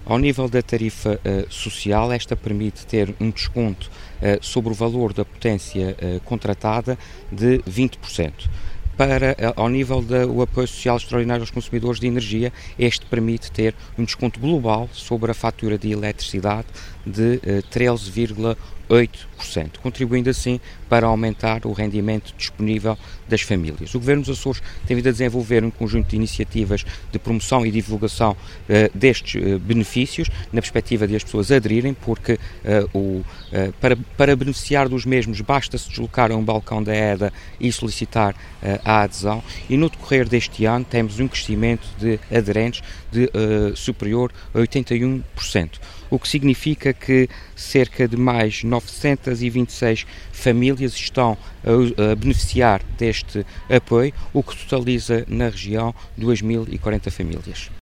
Ao nível da tarifa social, esta permite ter um desconto sobre o valor da potência contratada de 20%. Ao nível do apoio social extraordinário aos consumidores de energia, este permite ter um desconto global sobre a fatura de eletricidade de 13,8%, contribuindo assim para aumentar o rendimento disponível das famílias. O Governo dos Açores tem vindo a desenvolver um conjunto de iniciativas de promoção e divulgação destes benefícios, na perspectiva de as pessoas aderirem, porque para beneficiar dos mesmos basta-se deslocar a um balcão da EDA e solicitar a adesão, e no decorrer deste ano temos um crescimento de aderentes de superior a 81%, o que significa que cerca de mais 926 famílias estão a beneficiar deste apoio, o que totaliza na região 2.040 famílias.